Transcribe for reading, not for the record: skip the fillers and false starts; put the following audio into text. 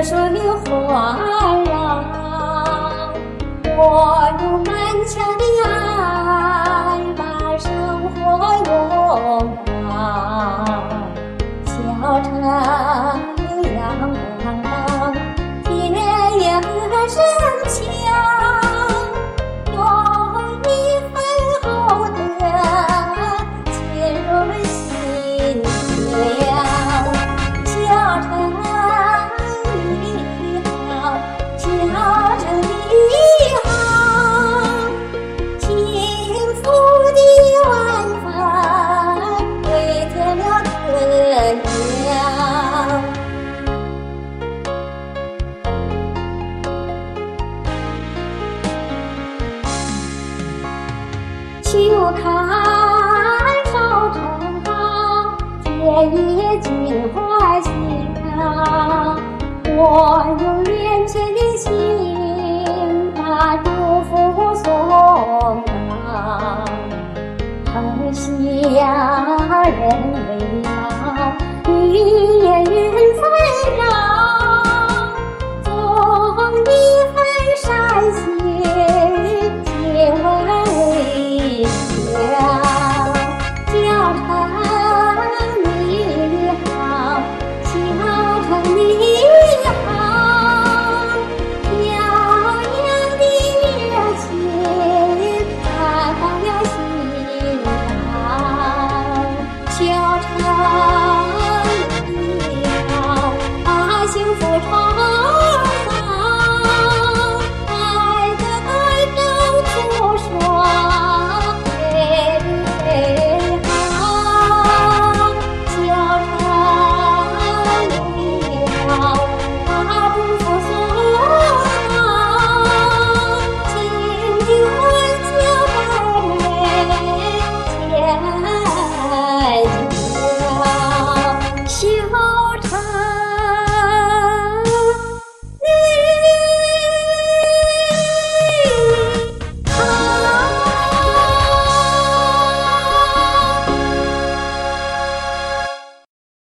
水环绕，我用满腔的爱把生活拥抱。小城阳光，田野和深墙，有一份厚德浸润心凉。小城你好，小城你好，幸福的晚饭为添了根娘。秋看少城好，田野尽花香。我用连天的心把祝福送到。疼惜呀人未老，你也云纷扰。